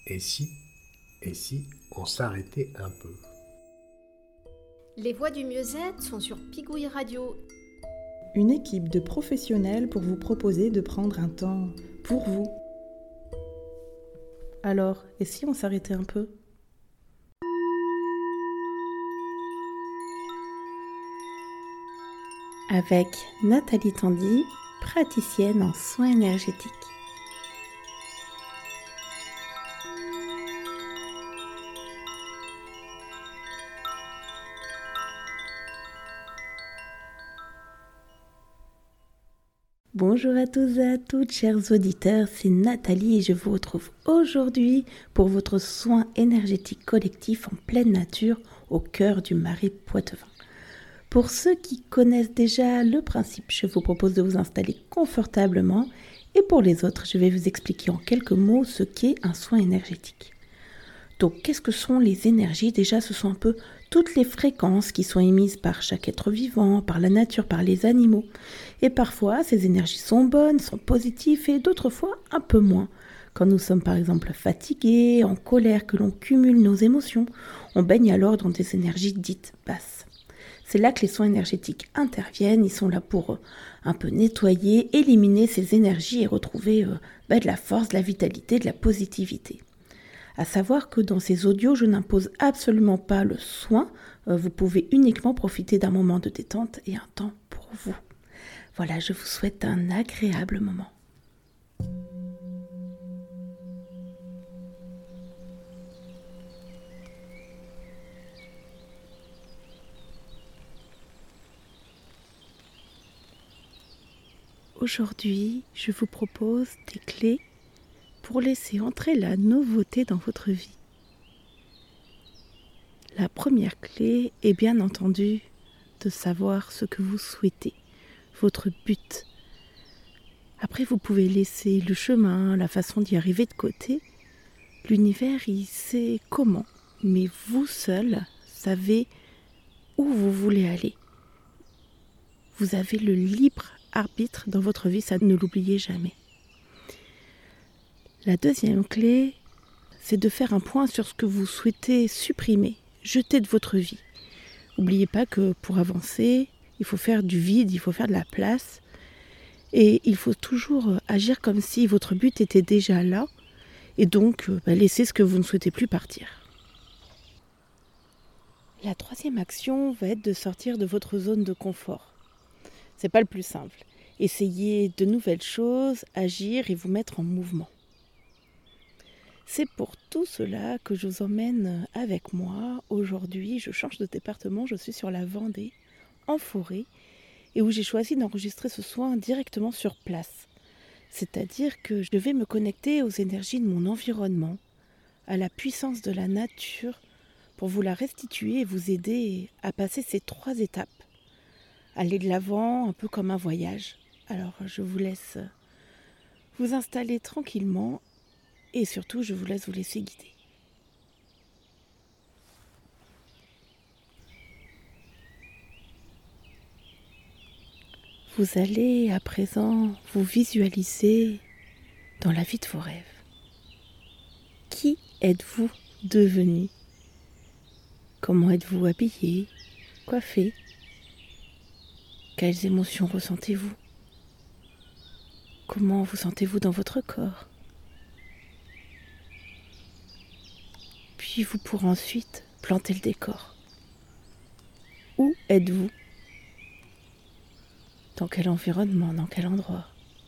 Et si, et si on s'arrêtait un peu? Les voix du mieux-être sont sur Pigouille Radio. Une équipe de professionnels pour vous proposer de prendre un temps pour vous. Alors, et si on s'arrêtait un peu? Avec Nathalie Tandy, praticienne en soins énergétiques. Bonjour à tous et à toutes, chers auditeurs, c'est Nathalie et je vous retrouve aujourd'hui pour votre soin énergétique collectif en pleine nature au cœur du Marais Poitevin. Pour ceux qui connaissent déjà le principe, je vous propose de vous installer confortablement et pour les autres, je vais vous expliquer en quelques mots ce qu'est un soin énergétique. Donc, qu'est-ce que sont les énergies? Déjà, ce sont un peu toutes les fréquences qui sont émises par chaque être vivant, par la nature, par les animaux. Et parfois, ces énergies sont bonnes, sont positives et d'autres fois un peu moins. Quand nous sommes par exemple fatigués, en colère, que l'on cumule nos émotions, on baigne alors dans des énergies dites basses. C'est là que les soins énergétiques interviennent, ils sont là pour un peu nettoyer, éliminer ces énergies et retrouver de la force, de la vitalité, de la positivité. À savoir que dans ces audios, je n'impose absolument pas le soin, vous pouvez uniquement profiter d'un moment de détente et un temps pour vous. Voilà, je vous souhaite un agréable moment. Aujourd'hui, je vous propose des clés pour laisser entrer la nouveauté dans votre vie. La première clé est bien entendu de savoir ce que vous souhaitez, votre but. Après, vous pouvez laisser le chemin, la façon d'y arriver de côté. L'univers, il sait comment, mais vous seul savez où vous voulez aller. Vous avez le libre arbitre dans votre vie, ça ne l'oubliez jamais. La deuxième clé, c'est de faire un point sur ce que vous souhaitez supprimer, jeter de votre vie. N'oubliez pas que pour avancer, il faut faire du vide, il faut faire de la place. Et il faut toujours agir comme si votre but était déjà là. Et donc, laisser ce que vous ne souhaitez plus partir. La troisième action va être de sortir de votre zone de confort. C'est pas le plus simple. Essayez de nouvelles choses, agir et vous mettre en mouvement. C'est pour tout cela que je vous emmène avec moi. Aujourd'hui, je change de département, je suis sur la Vendée, en forêt, et où j'ai choisi d'enregistrer ce soin directement sur place. C'est-à-dire que je vais me connecter aux énergies de mon environnement, à la puissance de la nature, pour vous la restituer et vous aider à passer ces 3 étapes. Aller de l'avant, un peu comme un voyage. Alors je vous laisse vous installer tranquillement et surtout je vous laisse vous laisser guider. Vous allez à présent vous visualiser dans la vie de vos rêves. Qui êtes-vous devenu? Comment êtes-vous habillé, coiffé? Quelles émotions ressentez-vous? Comment vous sentez-vous dans votre corps? Puis vous pourrez ensuite planter le décor. Où êtes-vous? Dans quel environnement? Dans quel endroit?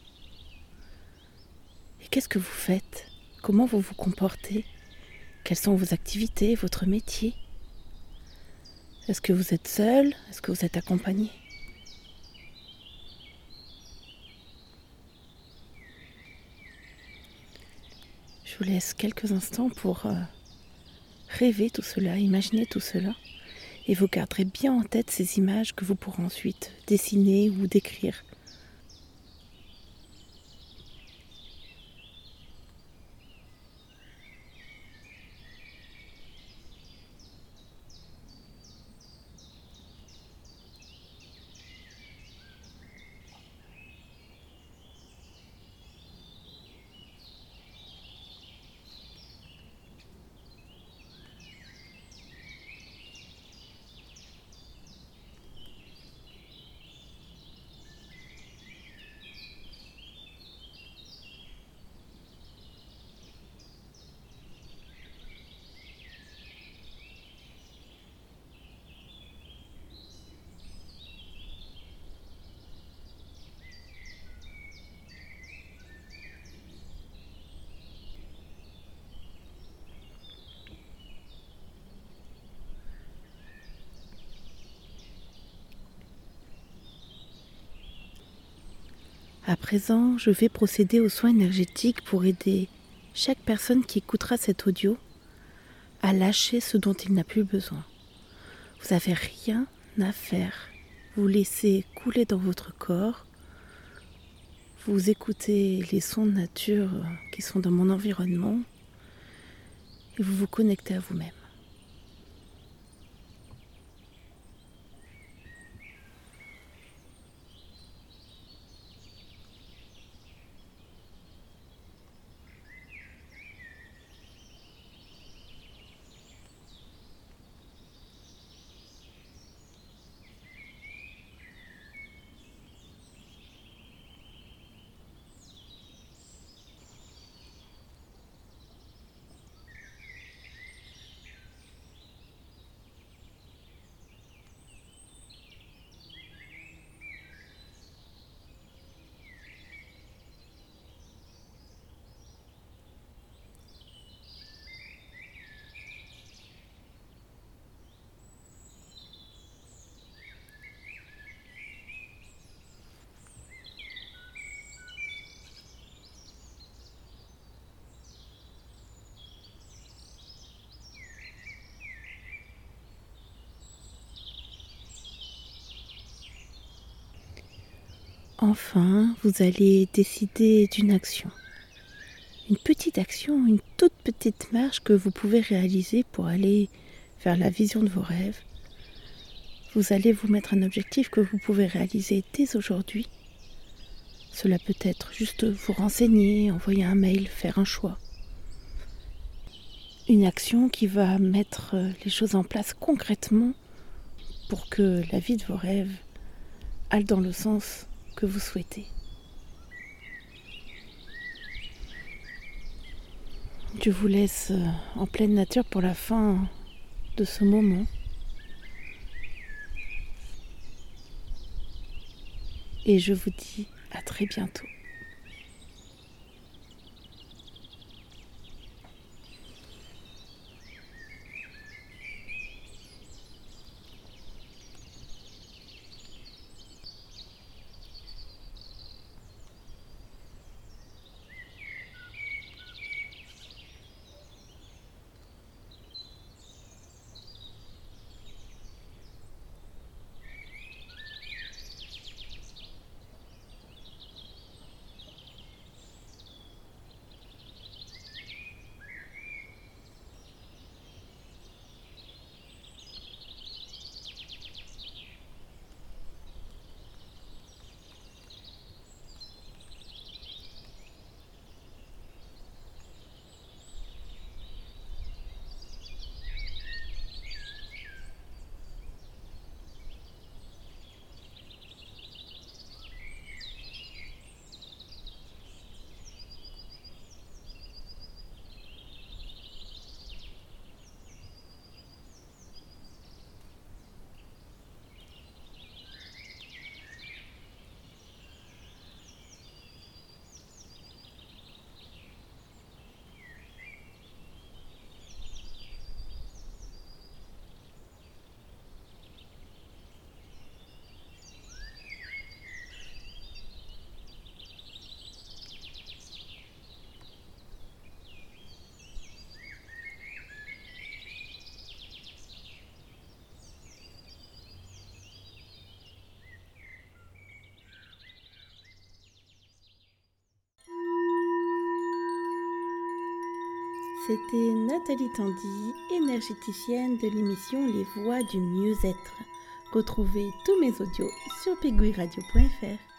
Et qu'est-ce que vous faites? Comment vous vous comportez? Quelles sont vos activités, votre métier? Est-ce que vous êtes seul? Est-ce que vous êtes accompagné? Je vous laisse quelques instants pour rêver tout cela, imaginer tout cela. Et vous garderez bien en tête ces images que vous pourrez ensuite dessiner ou décrire. À présent, je vais procéder aux soins énergétiques pour aider chaque personne qui écoutera cet audio à lâcher ce dont il n'a plus besoin. Vous n'avez rien à faire. Vous laissez couler dans votre corps. Vous écoutez les sons de nature qui sont dans mon environnement et vous vous connectez à vous-même. Enfin, vous allez décider d'une action. Une petite action, une toute petite marche que vous pouvez réaliser pour aller vers la vision de vos rêves. Vous allez vous mettre un objectif que vous pouvez réaliser dès aujourd'hui. Cela peut être juste vous renseigner, envoyer un mail, faire un choix. Une action qui va mettre les choses en place concrètement pour que la vie de vos rêves aille dans le sens que vous souhaitez. Je vous laisse en pleine nature pour la fin de ce moment. Et je vous dis à très bientôt. C'était Nathalie Tandy, énergéticienne de l'émission Les Voix du Mieux-être. Retrouvez tous mes audios sur pigouiradio.fr.